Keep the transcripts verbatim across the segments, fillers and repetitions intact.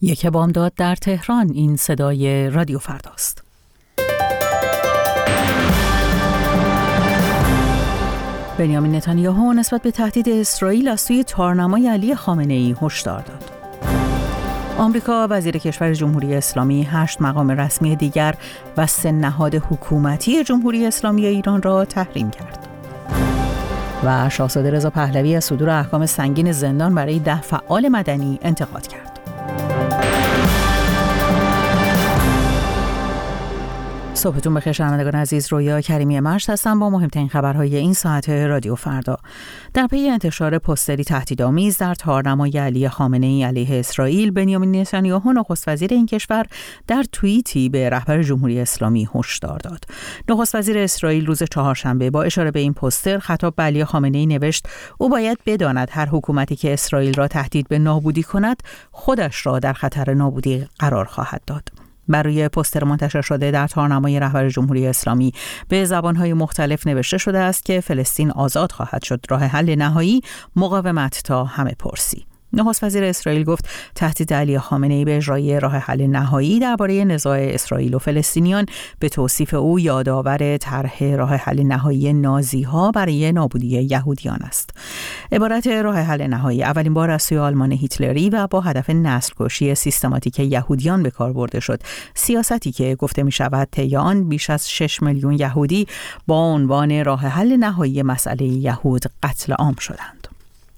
یک بامداد در تهران. این صدای رادیو فرداست. بنیامین نتانیاهو نسبت به تهدید اسرائیل از سوی تارنمای علی خامنه‌ای هشدار داد. آمریکا وزیر کشور جمهوری اسلامی هشت مقام رسمی دیگر و سه نهاد حکومتی جمهوری اسلامی ایران را تحریم کرد. و شاهزاده رضا پهلوی از صدور احکام سنگین زندان برای ده فعال مدنی انتقاد کرد. صبحتون بخیر شنوندگان عزیز، رویا کریمی مشت هستم با مهمترین خبرهای این ساعت رادیو فردا. در پی انتشار پوستری تهدیدآمیز در تارنمای علی خامنه‌ای علیه اسرائیل، بنیامین نتانیاهو نخست وزیر این کشور در توییتی به رهبر جمهوری اسلامی هشدار داد. نخست وزیر اسرائیل روز چهارشنبه با اشاره به این پوستر خطاب به علی خامنه‌ای نوشت او باید بداند هر حکومتی که اسرائیل را تهدید به نابودی کند خودش را در خطر نابودی قرار خواهد داد. بر روی پوستر منتشر شده در تارنمای رهبر جمهوری اسلامی به زبانهای مختلف نوشته شده است که فلسطین آزاد خواهد شد، راه حل نهایی مقاومت تا همه پرسی. نخست وزیر اسرائیل گفت تهدید علی خامنه‌ای به اجرای راه حل نهایی درباره نزاع اسرائیل و فلسطینیان به توصیف او یادآور طرح راه حل نهایی نازی‌ها برای نابودی یهودیان است. عبارت راه حل نهایی اولین بار از سوی آلمان هیتلری و با هدف نسل‌کشی سیستماتیک یهودیان به کار برده شد، سیاستی که گفته می‌شود طی آن بیش از شش میلیون یهودی با عنوان راه حل نهایی مسئله یهود قتل عام شدند.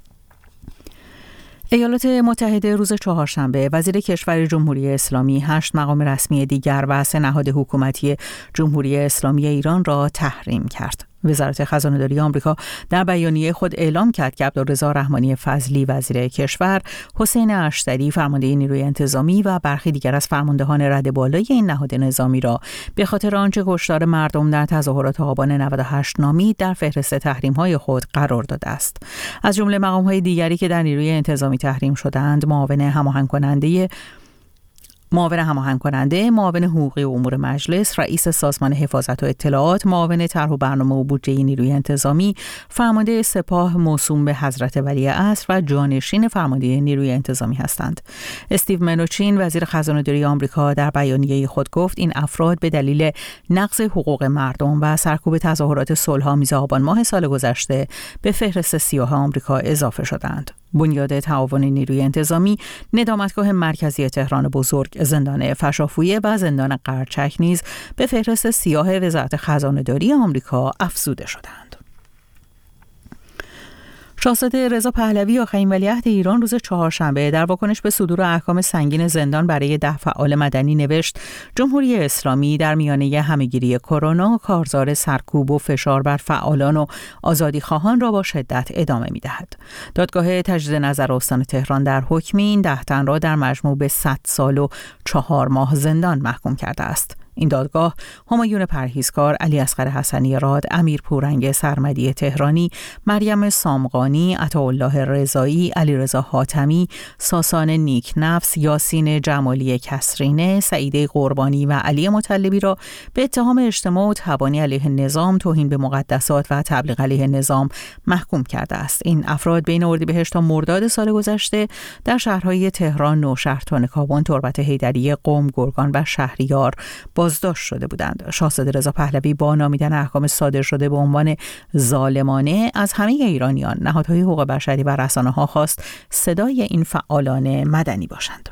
ایالات متحده روز چهارشنبه وزیر کشور جمهوری اسلامی هشت مقام رسمی دیگر و سه نهاد حکومتی جمهوری اسلامی ایران را تحریم کرد. وزارت خزانه‌داری آمریکا در بیانیه خود اعلام کرد که عبدالرضا رحمانی فضلی وزیر کشور، حسین اشتری فرمانده نیروی انتظامی و برخی دیگر از فرماندهان رده بالای این نهاد نظامی را به خاطر آنچه کشتار مردم در تظاهرات آبان نود و هشت نامید در فهرست تحریم‌های خود قرار داده است. از جمله مقام‌های دیگری که در نیروی انتظامی تحریم شدند، معاون هماهنگ کننده معاون هماهنگ کننده، معاون حقوقی و امور مجلس، رئیس سازمان حفاظت و اطلاعات، معاون طرح و برنامه و بودجه نیروی انتظامی، فرمانده سپاه موسوم به حضرت ولیعصر و جانشین فرمانده نیروی انتظامی هستند. استیو منوچین وزیر خزانه‌داری آمریکا در بیانیه خود گفت این افراد به دلیل نقض حقوق مردم و سرکوب تظاهرات صلح‌آمیز آبان ماه سال گذشته به فهرست سیاه آمریکا اضافه شدند. بنیاد تعاون نیروی انتظامی، ندامتگاه مرکزی تهران بزرگ، زندان فشافویه و زندان قرچک نیز به فهرست سیاه وزارت خزانه‌داری آمریکا افزوده شدند. شاهزاده رضا پهلوی آخرین ولیعهد ایران روز چهارشنبه در واکنش به صدور احکام سنگین زندان برای ده فعال مدنی نوشت جمهوری اسلامی در میانه همه‌گیری کرونا کارزار سرکوب و فشار بر فعالان و آزادیخواهان را با شدت ادامه می‌دهد. دادگاه تجدید نظر استان تهران در حکم این ده تن را در مجموع به صد سال و چهار ماه زندان محکوم کرده است. این دادگاه همایون پرهیزکار، علی اصغر حسنی راد، امیر پورنگ سرمدی تهرانی، مریم سامقانی، عطاالله رضایی، علیرضا حاتمی، ساسان نیکنفس، یاسین جمالی کسرینه، سعیده قربانی و علی مطلبی را به اتهام اجتماع و تبانی علیه نظام، توهین به مقدسات و تبلیغ علیه نظام محکوم کرده است. این افراد بین اردیبهشت تا مرداد سال گذشته در شهرهای تهران، نوشهر، تانکابن، تربت حیدریه، قم، گرگان و شهریار بازداشت شده بودند. شاهزاده رضا پهلوی با نامیدن احکام صادر شده به عنوان ظالمانه از همه ایرانیان، نهادهای حقوق بشری و رسانه‌ها خواست صدای این فعالان مدنی باشند.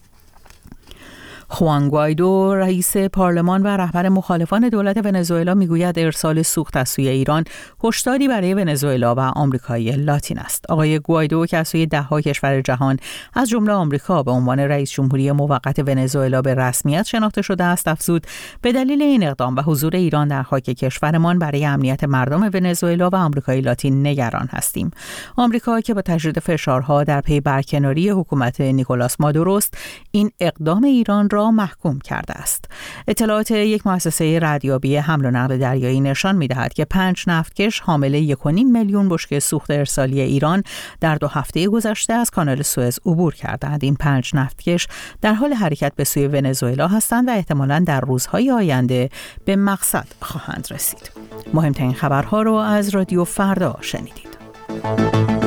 خوان گوایدو رئیس پارلمان و رهبر مخالفان دولت ونزوئلا میگوید ارسال سوخت از سوی ایران هشداری برای ونزوئلا و آمریکای لاتین است. آقای گوایدو که از سوی ده‌ها کشور جهان از جمله آمریکا به عنوان رئیس جمهوری موقت ونزوئلا به رسمیت شناخته شده است، افزود به دلیل این اقدام و حضور ایران در خاک کشورمان برای امنیت مردم ونزوئلا و آمریکای لاتین نگران هستیم. آمریکا که با تشدید فشارها در پی برکناری حکومت نیکولاس مادورو است، این اقدام ایران را محکوم کرده است. اطلاعات یک مؤسسه ردیابی حمل و نقل دریایی نشان می‌دهد که پنج نفتکش حامل یک و نیم میلیون بشکه سوخت ارسالی ایران در دو هفته گذشته از کانال سوئز عبور کردند. این پنج نفتکش در حال حرکت به سوی ونزوئلا هستند و احتمالاً در روزهای آینده به مقصد خواهند رسید. مهمترین خبرها را از رادیو فردا شنیدید.